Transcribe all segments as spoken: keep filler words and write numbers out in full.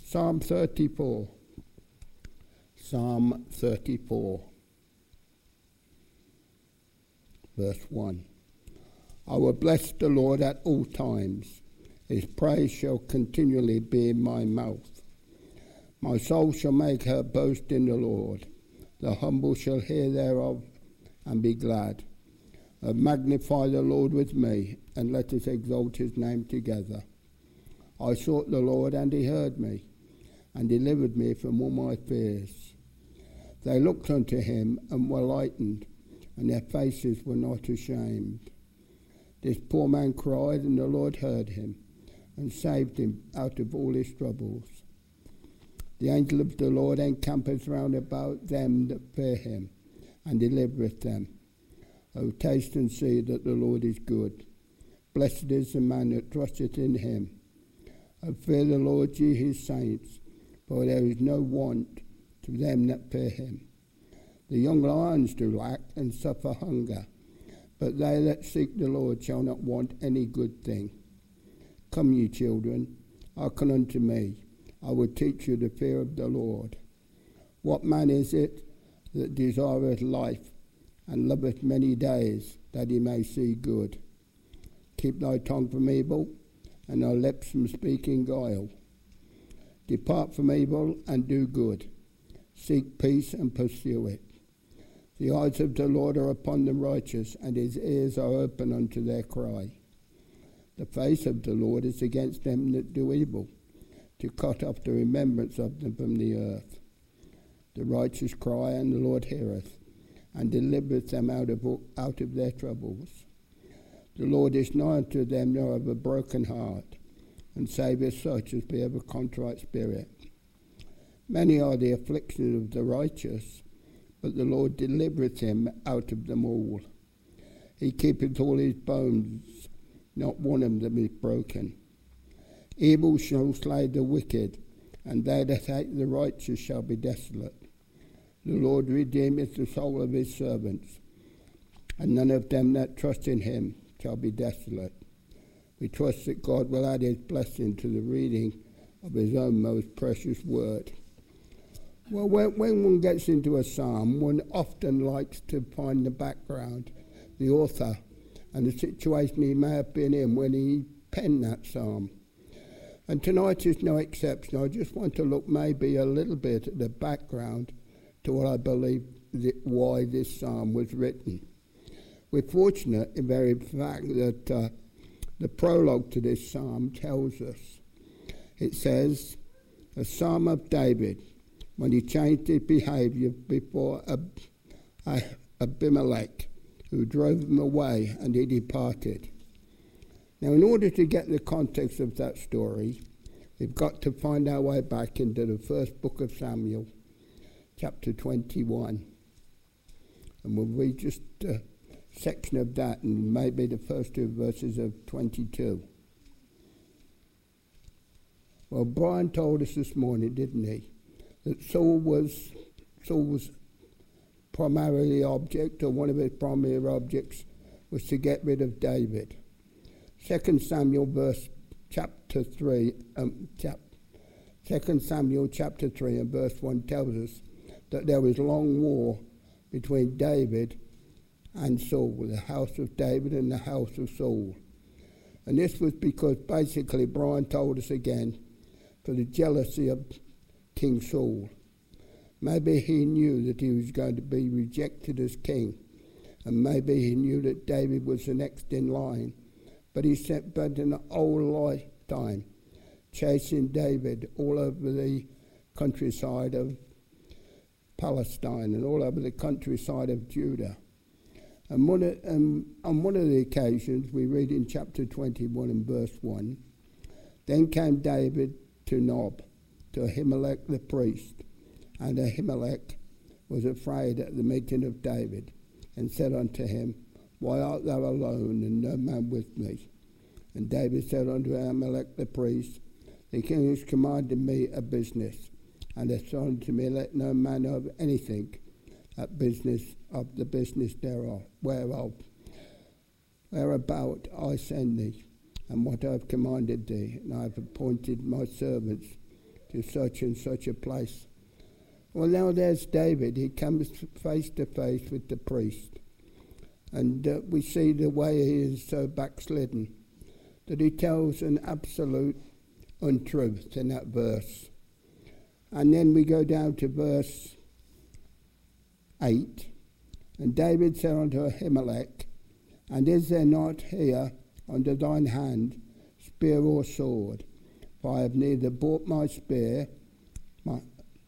Psalm thirty-four. Psalm thirty-four. Verse one. I will bless the Lord at all times. His praise shall continually be in my mouth. My soul shall make her boast in the Lord. The humble shall hear thereof and be glad. Uh, magnify the Lord with me, and let us exalt his name together. I sought the Lord, and he heard me, and delivered me from all my fears. They looked unto him, and were lightened, and their faces were not ashamed. This poor man cried, and the Lord heard him, and saved him out of all his troubles. The angel of the Lord encampeth round about them that fear him, and delivereth them. O taste and see that the Lord is good. Blessed is the man that trusteth in him. O fear the Lord, ye his saints, for there is no want to them that fear him. The young lions do lack and suffer hunger, but they that seek the Lord shall not want any good thing. Come, ye children, hearken unto me. I will teach you the fear of the Lord. What man is it that desireth life, and loveth many days, that he may see good? Keep thy tongue from evil, and thy lips from speaking guile. Depart from evil, and do good. Seek peace, and pursue it. The eyes of the Lord are upon the righteous, and his ears are open unto their cry. The face of the Lord is against them that do evil, to cut off the remembrance of them from the earth. The righteous cry, and the Lord heareth, and delivereth them out of, out of their troubles. The Lord is nigh unto them that have a broken heart, and saveth such as be of a contrite spirit. Many are the afflictions of the righteous, but the Lord delivereth him out of them all. He keepeth all his bones, not one of them is broken. Evil shall slay the wicked, and they that hate the righteous shall be desolate. The Lord redeemeth the soul of his servants, and none of them that trust in him shall be desolate. We trust that God will add his blessing to the reading of his own most precious word. Well, when, when one gets into a psalm, one often likes to find the background, the author, and the situation he may have been in when he penned that psalm. And tonight is no exception. I just want to look maybe a little bit at the background to what I believe that why this psalm was written. We're fortunate in very fact that uh, the prologue to this psalm tells us. It says, a psalm of David, when he changed his behavior before Ab- Ab- Abimelech, who drove him away, and he departed. Now, in order to get the context of that story, we've got to find our way back into the first book of Samuel, chapter twenty-one. And we'll read just a section of that, and maybe the first two verses of twenty-two. Well, Brian told us this morning, didn't he, that Saul was Saul's primarily object, or one of his primary objects, was to get rid of David. Second Samuel verse chapter three, um, chap, Second Samuel chapter three and verse one tells us that there was long war between David and Saul, the house of David and the house of Saul. And this was because basically Brian told us again, for the jealousy of King Saul. Maybe he knew that he was going to be rejected as king, and maybe he knew that David was the next in line. But he spent an whole lifetime chasing David all over the countryside of Palestine and all over the countryside of Judah. And one of, um, on one of the occasions, we read in chapter twenty-one and verse one, then came David to Nob, to Ahimelech the priest. And Ahimelech was afraid at the meeting of David, and said unto him, why art thou alone, and no man with me? And David said unto Ahimelech the priest, the king has commanded me a business, and hath said unto me, let no man know of anything at business of the business thereof, whereof, whereabout I send thee, and what I have commanded thee, and I have appointed my servants to such and such a place. Well, now there's David. He comes face to face with the priest. And uh, we see the way he is so backslidden, that he tells an absolute untruth in that verse. And then we go down to verse eight. And David said unto Ahimelech, And is there not here under thine hand spear or sword? For I have neither brought my spear my,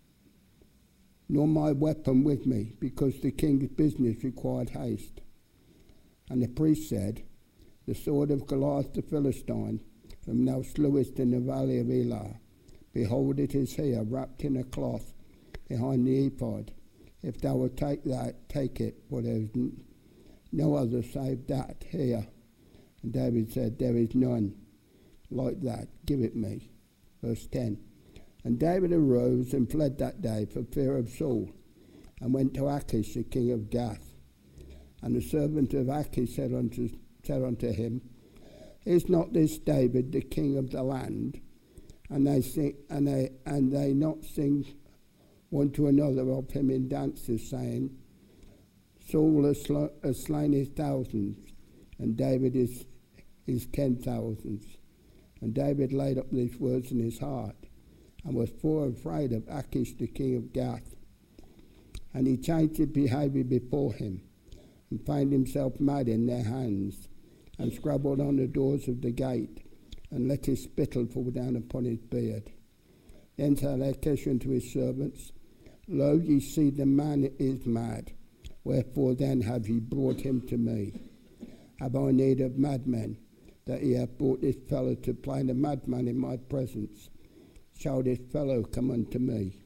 nor my weapon with me, because the king's business required haste. And the priest said, The sword of Goliath the Philistine, whom thou slewest in the valley of Elah, behold, it is here, wrapped in a cloth behind the ephod. If thou wilt take that, take it, for there is n- no other save that here. And David said, There is none like that, give it me. Verse ten. And David arose and fled that day for fear of Saul, and went to Achish the king of Gath. And the servant of Achish said unto, said unto him, Is not this David the king of the land? And they sing, and they and they not sing one to another of him in dances, saying, Saul has, sl- has slain his thousands, and David is his ten thousands. And David laid up these words in his heart, and was fore afraid of Achish the king of Gath. And he changed his behaviour before him, and found himself mad in their hands, and scrabbled on the doors of the gate, and let his spittle fall down upon his beard. Then said Achish unto his servants, Lo, ye see the man is mad. Wherefore then have ye brought him to me? Have I need of madmen, that ye have brought this fellow to play the madman in my presence? Shall this fellow come unto me?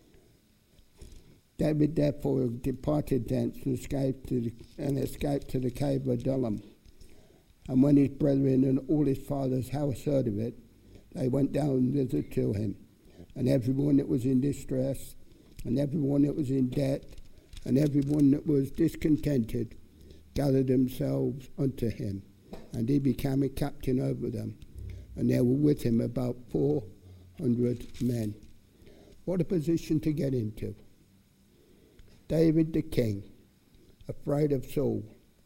David therefore departed thence and escaped to the, and escaped to the cave of Adullam. And when his brethren and all his father's house heard of it, they went down thither to him. And everyone that was in distress, and everyone that was in debt, and everyone that was discontented, gathered themselves unto him. And he became a captain over them. And there were with him about four hundred men. What a position to get into. David the king, afraid of Saul.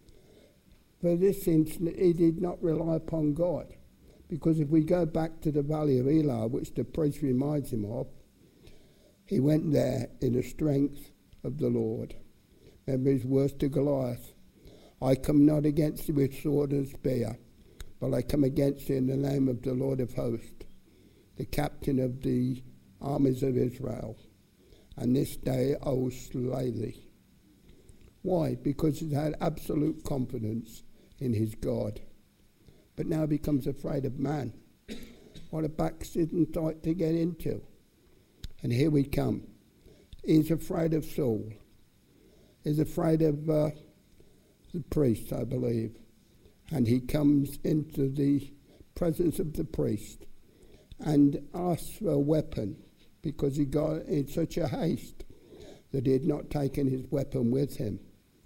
For this instance, he did not rely upon God. Because if we go back to the valley of Elah, which the priest reminds him of, he went there in the strength of the Lord. Remember his words to Goliath, I come not against thee with sword and spear, but I come against thee in the name of the Lord of hosts, the captain of the armies of Israel. And this day I will slay thee. Why? Because he had absolute confidence in his God. But now he becomes afraid of man. What a backslidden type to get into. And here we come. He's afraid of Saul. He's afraid of uh, the priest, I believe. And he comes into the presence of the priest and asks for a weapon, because he got in such a haste that he had not taken his weapon with him.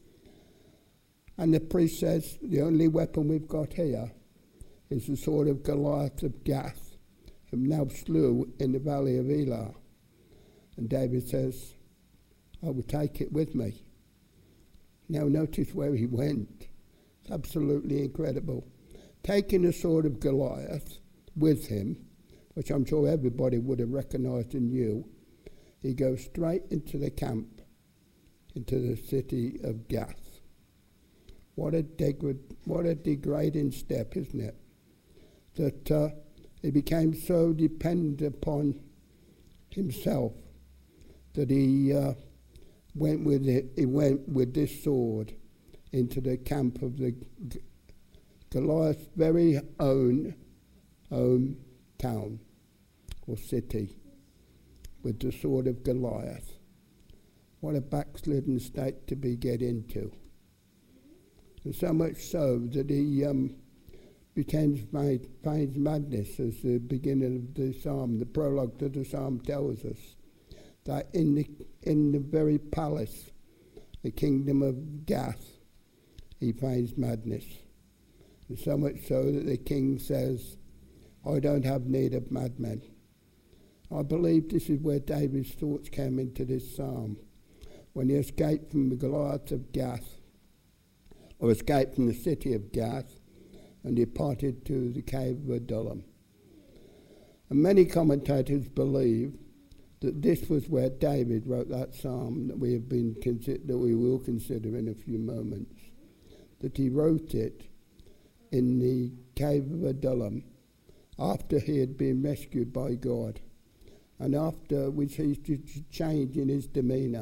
And the priest says, the only weapon we've got here is the sword of Goliath of Gath, whom thou slew in the valley of Elah. And David says, I will take it with me. Now notice where he went. It's absolutely incredible. Taking the sword of Goliath with him, which I'm sure everybody would have recognized and knew, he goes straight into the camp, into the city of Gath. What a, degrad- what a degrading step, isn't it? That uh, he became so dependent upon himself that he uh, went with it. He went with this sword into the camp of the G- Goliath's very own home town or city, with the sword of Goliath. What a backslidden state to be get into. And so much so that he um, becomes made, finds madness, as the beginning of the psalm, the prologue to the psalm tells us, that in the in the very palace, the kingdom of Gath, he finds madness. And so much so that the king says, I don't have need of madmen. I believe this is where David's thoughts came into this psalm, when he escaped from the Goliath of Gath, or escaped from the city of Gath, and departed to the cave of Adullam. And many commentators believe that this was where David wrote that psalm that we have been consider- that we will consider in a few moments. That he wrote it in the cave of Adullam after he had been rescued by God, and after which he changed in his demeanour.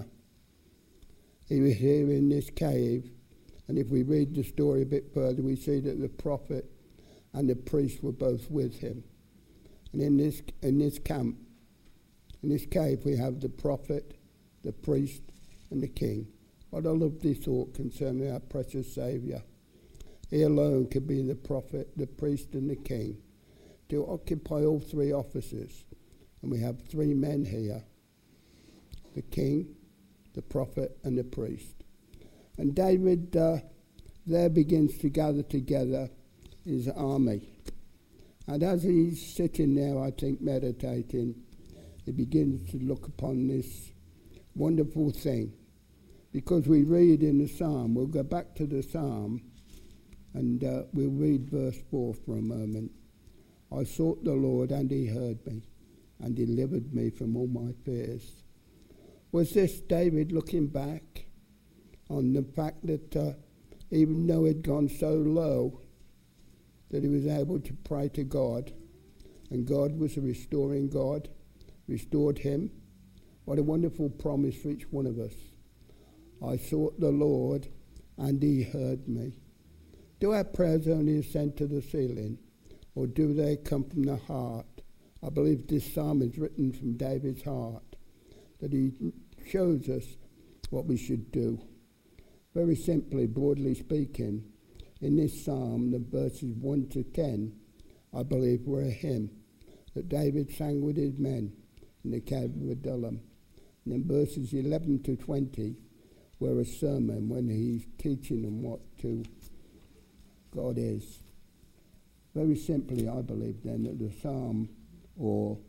He was here in this cave, and if we read the story a bit further, we see that the prophet and the priest were both with him. And in this in this camp, in this cave, we have the prophet, the priest, and the king. What a lovely thought concerning our precious Saviour. He alone could be the prophet, the priest, and the king, to occupy all three offices. And we have three men here, the king, the prophet, and the priest. And David uh, there begins to gather together his army. And as he's sitting there, I think, meditating, he begins to look upon this wonderful thing. Because we read in the psalm, we'll go back to the psalm, and uh, we'll read verse four for a moment. I sought the Lord, and he heard me, and delivered me from all my fears. Was this David looking back on the fact that uh, even though he'd gone so low, that he was able to pray to God, and God was a restoring God, restored him? What a wonderful promise for each one of us. I sought the Lord, and he heard me. Do our prayers only ascend to the ceiling, or do they come from the heart? I believe this psalm is written from David's heart, that he shows us what we should do. Very simply, broadly speaking, in this psalm, the verses one to ten, I believe, were a hymn that David sang with his men in the cave of Adullam. And then verses eleven to twenty were a sermon when he's teaching them what to God is. Very simply, I believe then that the psalm, or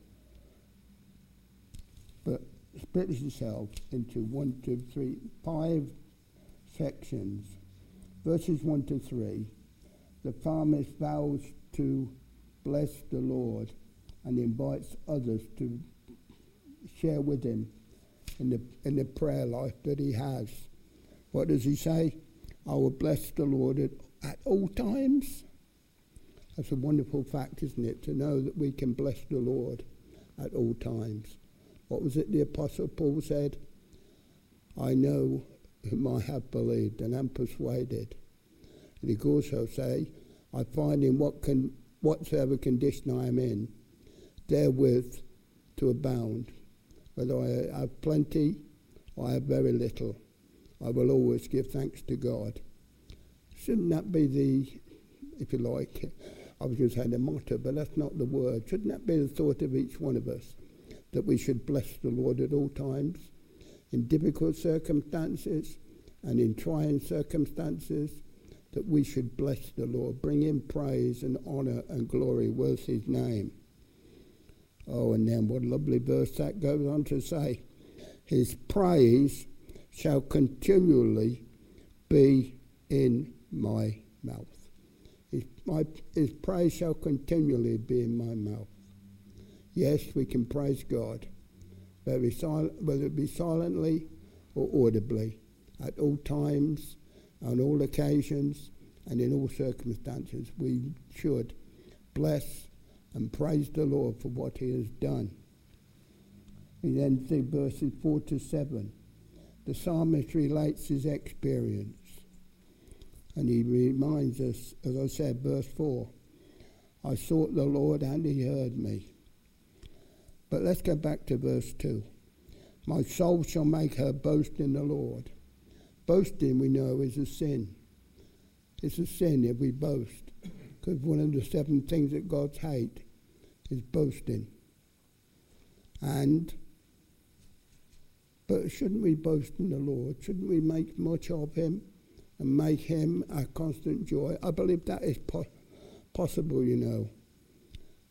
but splits itself into one, two, three, five sections. Verses one to three, the psalmist vows to bless the Lord and invites others to share with him in the in the prayer life that he has. What does he say? I will bless the Lord at, at all times. That's a wonderful fact, isn't it, to know that we can bless the Lord at all times. What was it the Apostle Paul said? I know whom I have believed and am persuaded. And he could also say, I find in what con- whatsoever condition I am in, therewith to abound. Whether I have plenty or I have very little, I will always give thanks to God. Shouldn't that be the, if you like, I was going to say the motto, but that's not the word. Shouldn't that be the thought of each one of us, that we should bless the Lord at all times, in difficult circumstances and in trying circumstances, that we should bless the Lord, bring him praise and honour and glory worth his name. Oh, and then what a lovely verse that goes on to say, his praise shall continually be in my mouth. His, my, his praise shall continually be in my mouth. Yes, we can praise God, whether it, sil- whether it be silently or audibly, at all times, on all occasions, and in all circumstances. We should bless and praise the Lord for what he has done. We then see verses four to seven. The psalmist relates his experience, and he reminds us, as I said, verse four, I sought the Lord and he heard me. But let's go back to verse two. My soul shall make her boast in the Lord. Boasting, we know, is a sin. It's a sin if we boast, because one of the seven things that God hates is boasting. And, but shouldn't we boast in the Lord? Shouldn't we make much of him and make him our constant joy? I believe that is po- possible, you know.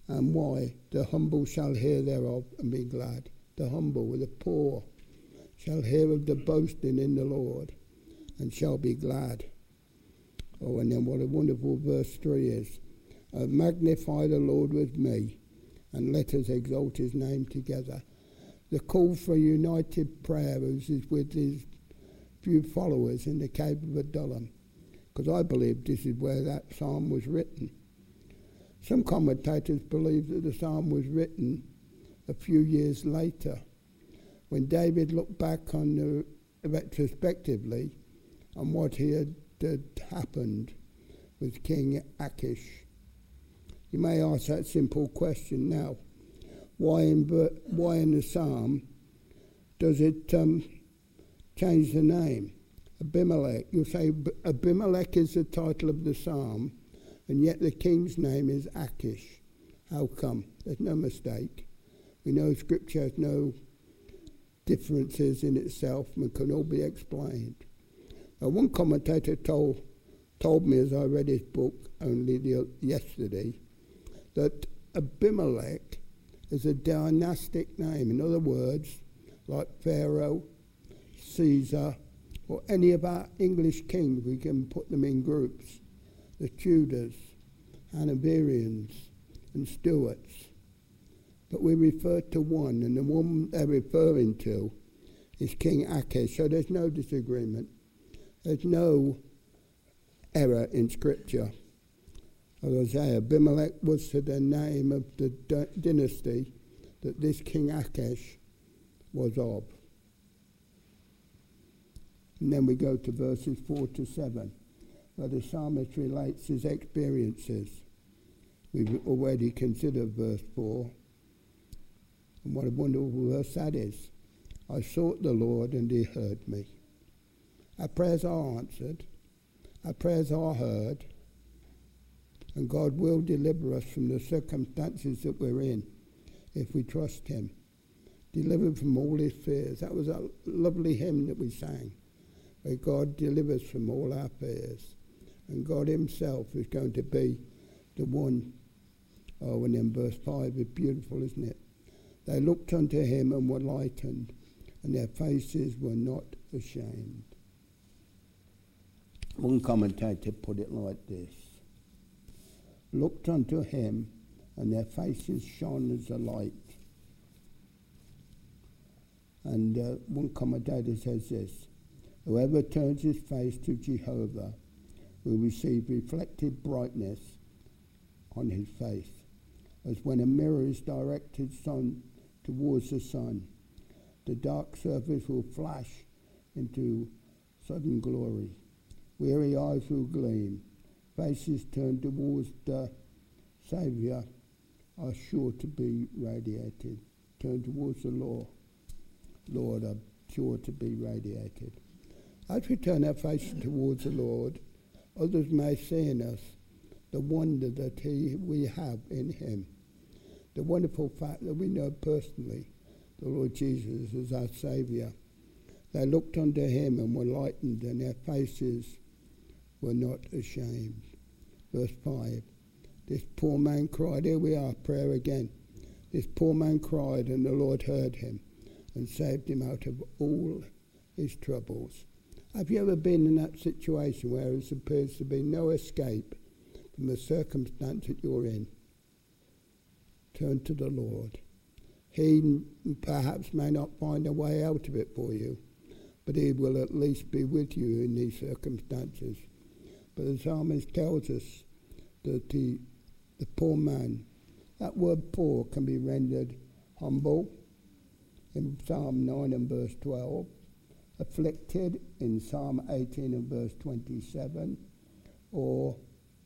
And why? The humble shall hear thereof and be glad. The humble, the poor, shall hear of the boasting in the Lord and shall be glad. Oh, and then what a wonderful verse three is. Uh, Magnify the Lord with me, and let us exalt his name together. The call for united prayer is with his few followers in the cave of Adullam, because I believe this is where that psalm was written. Some commentators believe that the psalm was written a few years later, when David looked back on the retrospectively on what he had, had happened with King Achish. You may ask that simple question now: why in why in the psalm does it um, change the name? Abimelech. You'll say Abimelech is the title of the psalm, and yet the king's name is Achish. How come? There's no mistake. We know Scripture has no differences in itself and can all be explained. Now, one commentator told told me as I read his book only the, yesterday that Abimelech is a dynastic name. In other words, like Pharaoh, Caesar, or any of our English kings, we can put them in groups. The Tudors, Hanoverians, and Stuarts. But we refer to one, and the one they're referring to is King Achish. So there's no disagreement. There's no error in Scripture. As I say, Abimelech was to the name of the d- dynasty that this King Achish was of. And then we go to verses four to seven, where the psalmist relates his experiences. We've already considered verse four. And what a wonderful verse that is. I sought the Lord and he heard me. Our prayers are answered. Our prayers are heard. And God will deliver us from the circumstances that we're in if we trust him. Delivered from all his fears. That was a lovely hymn that we sang, where God delivers from all our fears. And God himself is going to be the one. Oh, and then verse five is beautiful, isn't it? They looked unto him and were lightened, and their faces were not ashamed. One commentator put it like this: looked unto him, and their faces shone as a light. And uh, one commentator says this: whoever turns his face to Jehovah will receive reflected brightness on his face, as when a mirror is directed sun towards the sun. The dark surface will flash into sudden glory. Weary eyes will gleam. Faces turned towards the Saviour are sure to be radiated. Turn towards the Lord. Lord are sure to be radiated. As we turn our faces towards the Lord, others may see in us the wonder that he, we have in him. The wonderful fact that we know personally the Lord Jesus as our Saviour. They looked unto him and were lightened, and their faces were not ashamed. Verse five, this poor man cried. Here we are, prayer again. This poor man cried, and the Lord heard him and saved him out of all his troubles. Have you ever been in that situation where there appears to be no escape from the circumstance that you're in? Turn to the Lord. He perhaps may not find a way out of it for you, but he will at least be with you in these circumstances. But the psalmist tells us that the, the poor man, that word poor can be rendered humble in Psalm nine and verse twelve, afflicted in Psalm eighteen and verse twenty-seven, or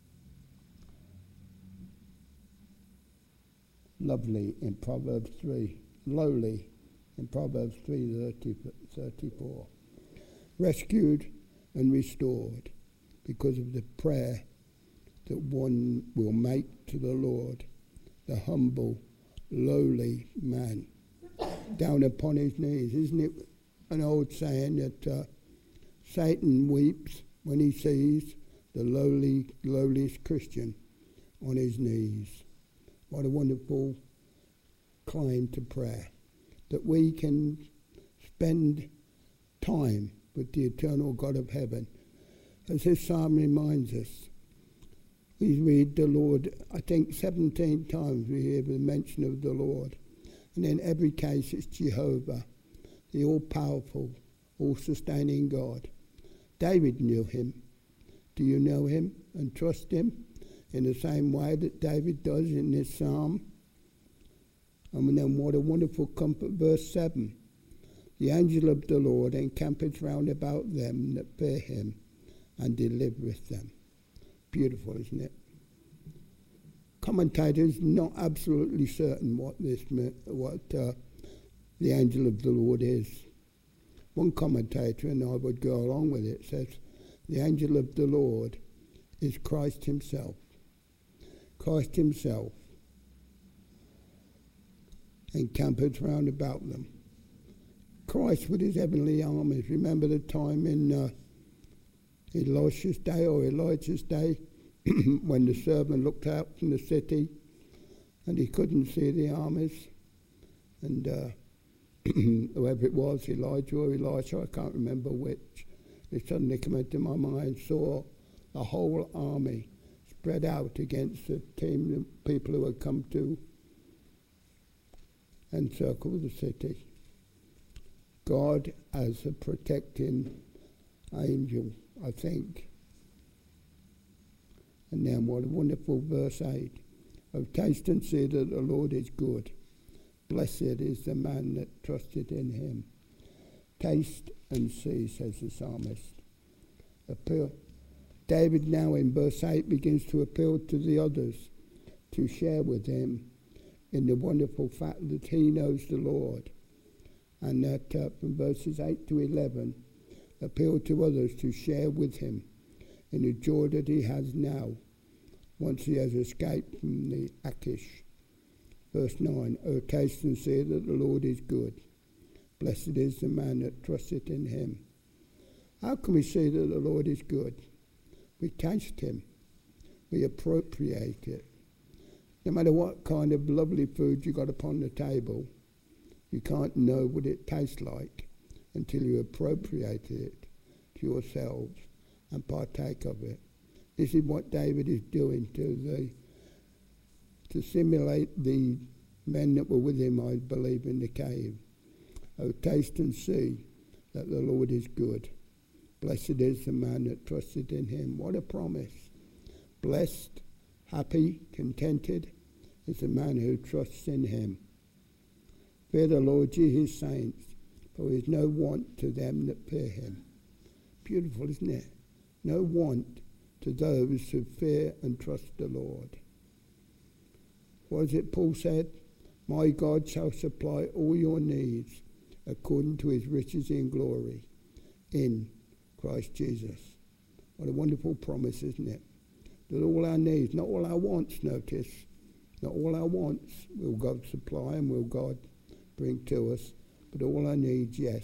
lovely in Proverbs three, lowly in Proverbs three thirty-four. Rescued and restored because of the prayer that one will make to the Lord, the humble, lowly man, down upon his knees. Isn't it an old saying that uh, Satan weeps when he sees the lowly, lowliest Christian on his knees? What a wonderful claim to prayer, that we can spend time with the eternal God of heaven. As this psalm reminds us, we read the Lord, I think seventeen times we hear the mention of the Lord. And in every case it's Jehovah, the all-powerful, all-sustaining God. David knew him. Do you know him and trust him in the same way that David does in this psalm? And then what a wonderful comfort, verse seven. The angel of the Lord encampeth round about them that fear him and delivereth them. Beautiful, isn't it? Commentators not absolutely certain what this what uh, the angel of the Lord is. One commentator, and I would go along with it, says the angel of the Lord is Christ himself. Christ himself encampeth round about them. Christ with his heavenly armies. Remember the time in uh, Elisha's day or Elijah's day when the servant looked out from the city and he couldn't see the armies, and uh, whoever it was, Elijah or Elisha, I can't remember which, it suddenly came into my mind, saw a whole army spread out against the team of people who had come to encircle the city. God as a protecting angel, I think. And then what a wonderful verse eight. Oh, taste and see that the Lord is good. Blessed is the man that trusted in him. Taste and see, says the psalmist. Appeal. David now in verse eight begins to appeal to the others to share with him in the wonderful fact that he knows the Lord. And that uh, from verses eight to eleven, appeal to others to share with him in the joy that he has now, once he has escaped from the Achish. Verse nine, O taste and see that the Lord is good. Blessed is the man that trusteth in him. How can we see that the Lord is good? We taste him. We appropriate it. No matter what kind of lovely food you got upon the table, you can't know what it tastes like until you appropriate it to yourselves and partake of it. This is what David is doing to the to simulate the men that were with him, I believe, in the cave. Oh, taste and see that the Lord is good. Blessed is the man that trusted in him. What a promise. Blessed, happy, contented is the man who trusts in him. Fear the Lord, ye his saints, for there is no want to them that fear him. Beautiful, isn't it? No want to those who fear and trust the Lord. What is it Paul said? My God shall supply all your needs according to his riches in glory in Christ Jesus. What a wonderful promise, isn't it? That all our needs, not all our wants, notice, not all our wants will God supply and will God bring to us, but all our needs, yes.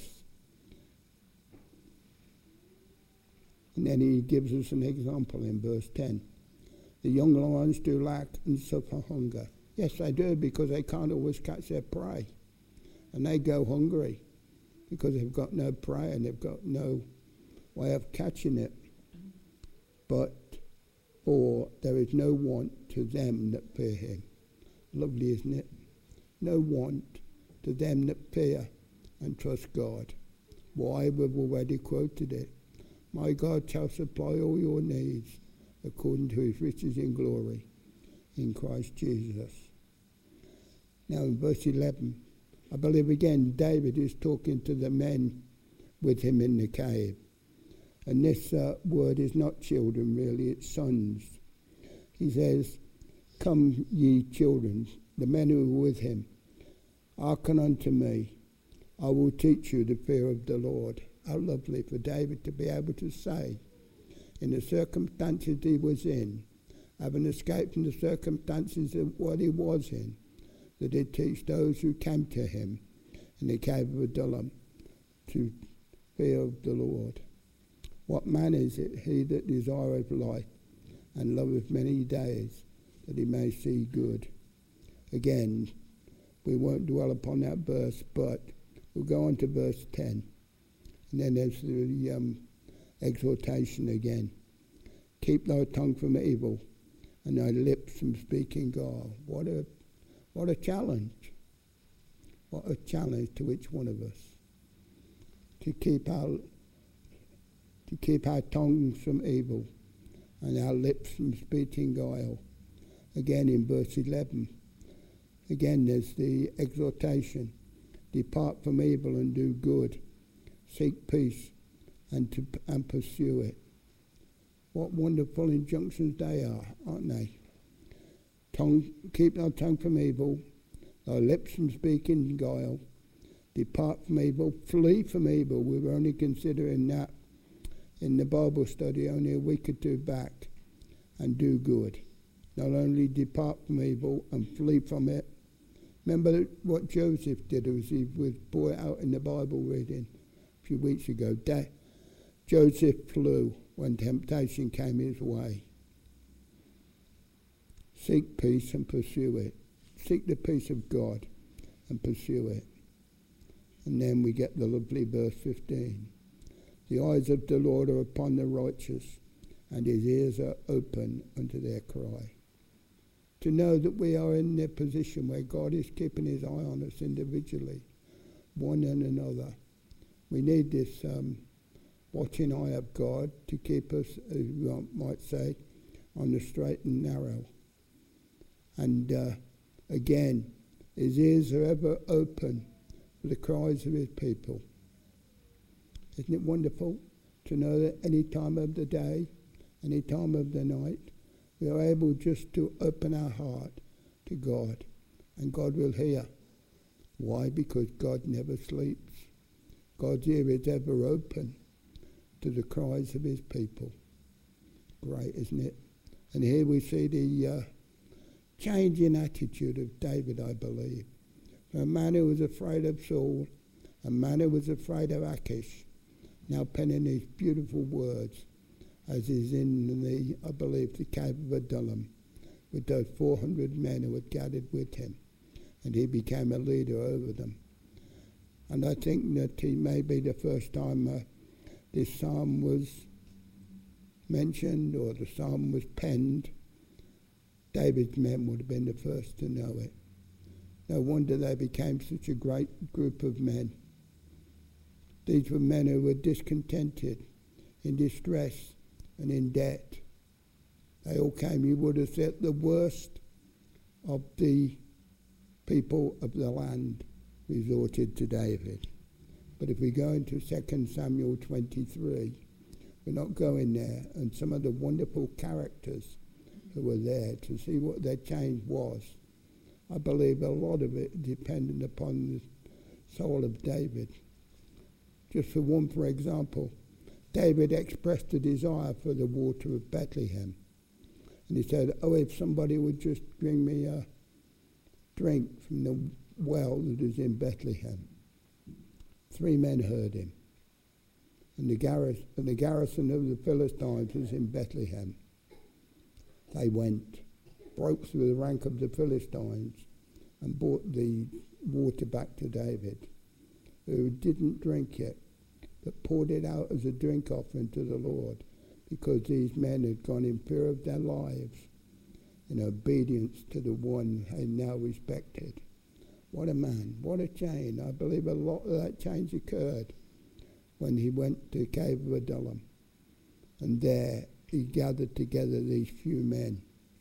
And then he gives us an example in verse ten. The young lions do lack and suffer hunger. Yes, they do, because they can't always catch their prey. And they go hungry because they've got no prey and they've got no way of catching it. But for there is no want to them that fear him. Lovely, isn't it? No want to them that fear and trust God. Why? We've already quoted it. My God shall supply all your needs according to his riches in glory in Christ Jesus. Now in verse eleven, I believe again David is talking to the men with him in the cave. And this uh, word is not children really, it's sons. He says, come ye children, the men who are with him, hearken unto me, I will teach you the fear of the Lord. How lovely for David to be able to say, in the circumstances he was in, having escaped from the circumstances of what he was in, that he'd teach those who came to him in the cave of Adullam to fear of the Lord. What man is it, he that desireth life and loveth many days, that he may see good? Again, we won't dwell upon that verse, but we'll go on to verse ten. And then there's the um, exhortation again. Keep thy tongue from evil and thy lips from speaking guile. What a, what a challenge. What a challenge to each one of us. To keep our, to keep our tongues from evil and our lips from speaking guile. Again in verse eleven. Again there's the exhortation. Depart from evil and do good. Seek peace and to and pursue it. What wonderful injunctions they are, aren't they? Tongue, keep thy tongue from evil, thy lips from speaking guile. Depart from evil, flee from evil. We were only considering that in the Bible study only a week or two back. And do good. Not only depart from evil and flee from it. Remember what Joseph did as he was brought out in the Bible reading a few weeks ago. Da- Joseph flew when temptation came his way. Seek peace and pursue it. Seek the peace of God and pursue it. And then we get the lovely verse fifteen. The eyes of the Lord are upon the righteous, and his ears are open unto their cry. To know that we are in a position where God is keeping his eye on us individually, one and another. We need this um, watching eye of God to keep us, as you might say, on the straight and narrow. And uh, again, his ears are ever open for the cries of his people. Isn't it wonderful to know that any time of the day, any time of the night, we are able just to open our heart to God, and God will hear. Why? Because God never sleeps. God's ear is ever open to the cries of his people. Great, isn't it? And here we see the uh, change in attitude of David, I believe. For a man who was afraid of Saul, a man who was afraid of Achish, now penning these beautiful words, as is in the, I believe, the cave of Adullam, with those four hundred men who had gathered with him, and he became a leader over them. And I think that he may be the first time uh, this psalm was mentioned, or the psalm was penned. David's men would have been the first to know it. No wonder they became such a great group of men. These were men who were discontented, in distress, and in debt. They all came, you would have said, the worst of the people of the land resorted to David. But if we go into Second Samuel twenty-three, we're not going there, and some of the wonderful characters who were there to see what their change was. I believe a lot of it depended upon the soul of David. Just for one, for example, David expressed a desire for the water of Bethlehem. And he said, oh, if somebody would just bring me a drink from the well that is in Bethlehem. Three men heard him. And the, garrison, and the garrison of the Philistines was in Bethlehem. They went, broke through the rank of the Philistines, and brought the water back to David, who didn't drink it, but poured it out as a drink offering to the Lord, because these men had gone in fear of their lives, in obedience to the one they now respected. What a man, what a change. I believe a lot of that change occurred when he went to the cave of Adullam. And there he gathered together these few men.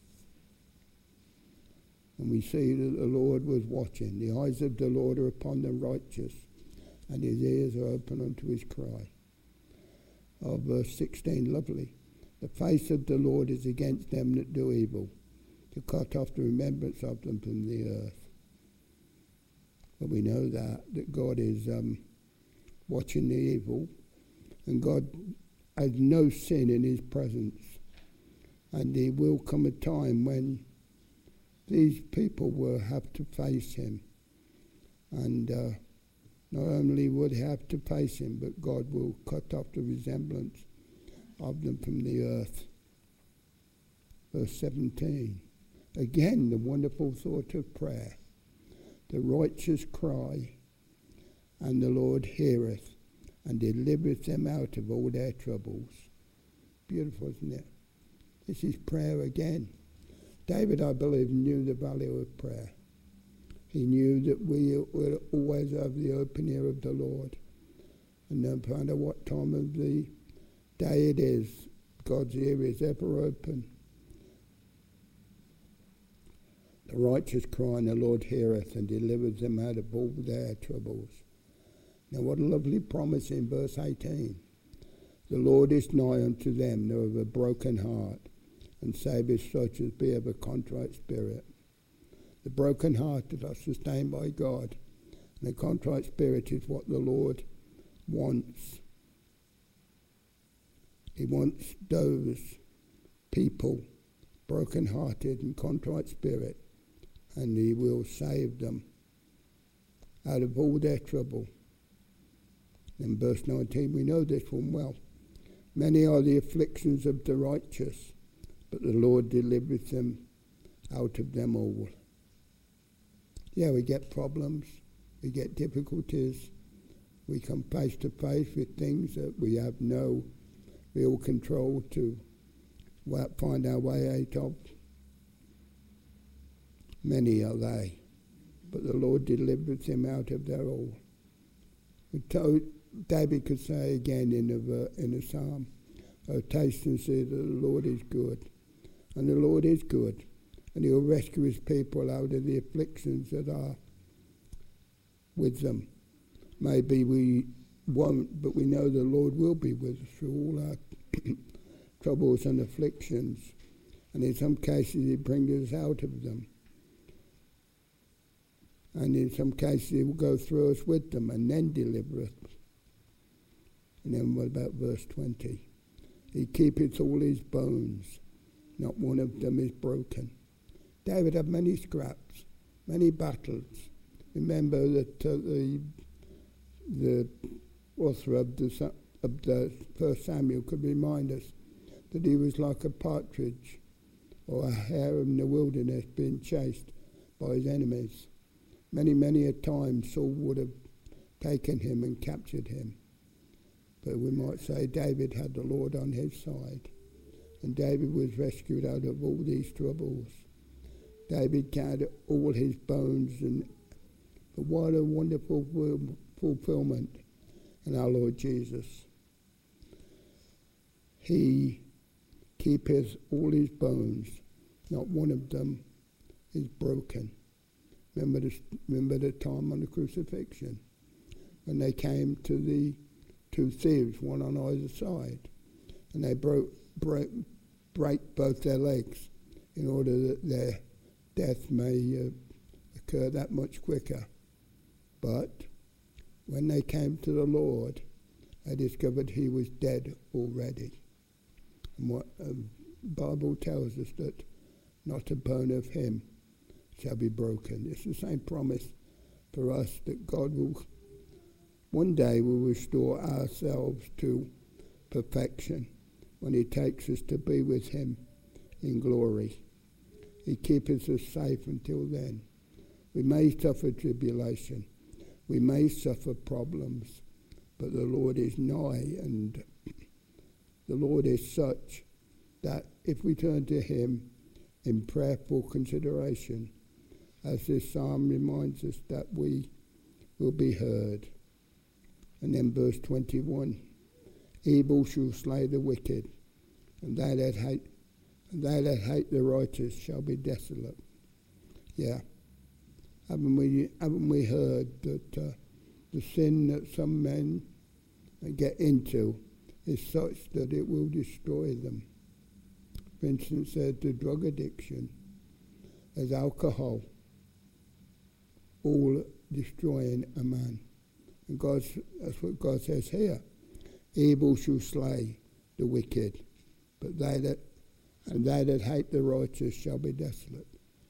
And we see that the Lord was watching. The eyes of the Lord are upon the righteous, and his ears are open unto his cry. Oh, verse sixteen, lovely. The face of the Lord is against them that do evil, to cut off the remembrance of them from the earth. But we know that, that God is um, watching the evil, and God has no sin in his presence. And there will come a time when these people will have to face him. And uh, not only would they have to face him, but God will cut off the resemblance of them from the earth. Verse seventeen. Again, the wonderful thought of prayer. The righteous cry, and the Lord heareth, and delivereth them out of all their troubles. Beautiful, isn't it? This is prayer again. David, I believe, knew the value of prayer. He knew that we will always have the open ear of the Lord. And no matter what time of the day it is, God's ear is ever open. The righteous cry, and the Lord heareth, and delivers them out of all their troubles. Now what a lovely promise in verse eighteen. The Lord is nigh unto them that have a broken heart, and saveth such as be of a contrite spirit. The broken hearted are sustained by God, and the contrite spirit is what the Lord wants. He wants those people, broken hearted and contrite spirit, and he will save them out of all their trouble. In verse nineteen, we know this one well. Many are the afflictions of the righteous, but the Lord delivereth them out of them all. Yeah, we get problems, we get difficulties, we come face to face with things that we have no real control to find our way out of. Many are they, but the Lord delivereth them out of their all. We told, David could say again in a, in a psalm, "O taste and see that the Lord is good." And the Lord is good, and he'll rescue his people out of the afflictions that are with them. Maybe we won't, but we know the Lord will be with us through all our troubles and afflictions. And in some cases he brings us out of them. And in some cases he will go through us with them and then deliver us. And then what about verse twenty? He keepeth all his bones, not one of them is broken. David had many scraps, many battles. Remember that uh, the the author of the, of the First Samuel could remind us that he was like a partridge or a hare in the wilderness being chased by his enemies. Many, many a time Saul would have taken him and captured him. But we might say David had the Lord on his side. And David was rescued out of all these troubles. David had all his bones, and but what a wonderful fulfillment in our Lord Jesus. He keepeth all his bones, not one of them is broken. Remember the, remember the time on the crucifixion when they came to the two thieves, one on either side, and they broke, broke, break both their legs in order that their death may uh, occur that much quicker. But when they came to the Lord, they discovered he was dead already. And what the um, Bible tells us that not a bone of him shall be broken. It's the same promise for us that God will one day will restore ourselves to perfection when he takes us to be with him in glory. He keepeth us safe until then. We may suffer tribulation. We may suffer problems, but the Lord is nigh, and the Lord is such that if we turn to him in prayerful consideration, as this psalm reminds us, that we will be heard. And then verse twenty-one, evil shall slay the wicked, and they that hate and they that hate the righteous shall be desolate. Yeah. Haven't we, haven't we heard that uh, the sin that some men get into is such that it will destroy them? For instance, there's the drug addiction, there's alcohol, all destroying a man. And God's, that's what God says here. Evil shall slay the wicked, but they that and they that hate the righteous shall be desolate.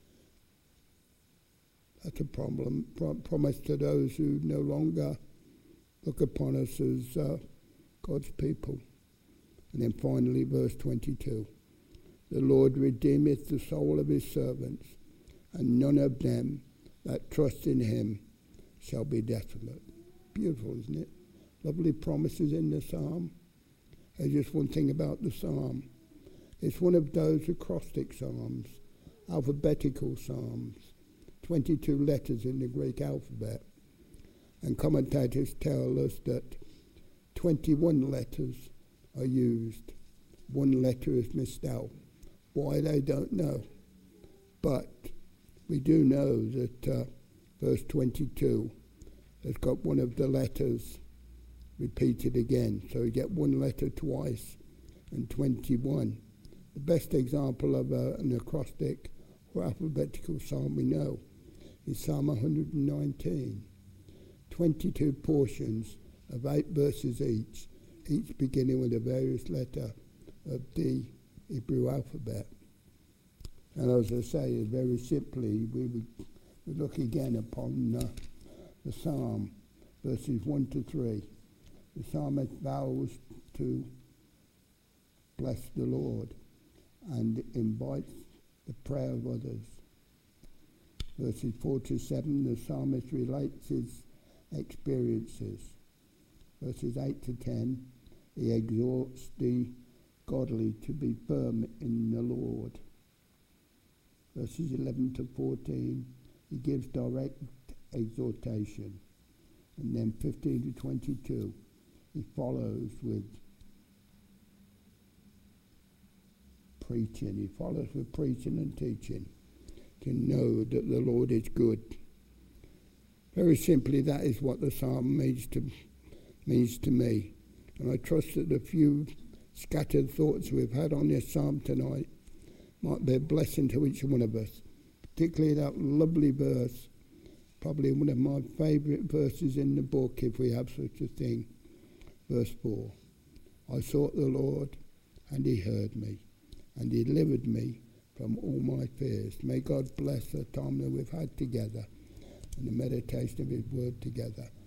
That's a problem, pro- promise to those who no longer look upon us as uh, God's people. And then finally, verse twenty-two. The Lord redeemeth the soul of his servants, and none of them that trust in him shall be desolate. Beautiful, isn't it? Lovely promises in the psalm. There's just one thing about the psalm. It's one of those acrostic psalms, alphabetical psalms, twenty-two letters in the Greek alphabet. And commentators tell us that twenty-one letters are used. One letter is missed out. Why, they don't know. But we do know that uh, verse twenty-two has got one of the letters repeated again. So you get one letter twice and twenty-one. The best example of uh, an acrostic or alphabetical psalm we know is Psalm one hundred nineteen. twenty-two portions of eight verses each, each beginning with a various letter of the Hebrew alphabet. And as I say, very simply, we would we look again upon uh, the psalm, verses one to three. The psalmist vows to bless the Lord and invites the prayer of others. Verses four to seven, the psalmist relates his experiences. Verses eight to ten, he exhorts the godly to be firm in the Lord. Verses eleven to fourteen, he gives direct exhortation. And then fifteen to twenty-two, he follows with preaching. He follows with preaching and teaching to know that the Lord is good. Very simply, that is what the psalm means to, means to me. And I trust that the few scattered thoughts we've had on this psalm tonight might be a blessing to each one of us, particularly that lovely verse, probably one of my favourite verses in the book, if we have such a thing. Verse four, I sought the Lord, and he heard me, and he delivered me from all my fears. May God bless the time that we've had together and the meditation of his word together.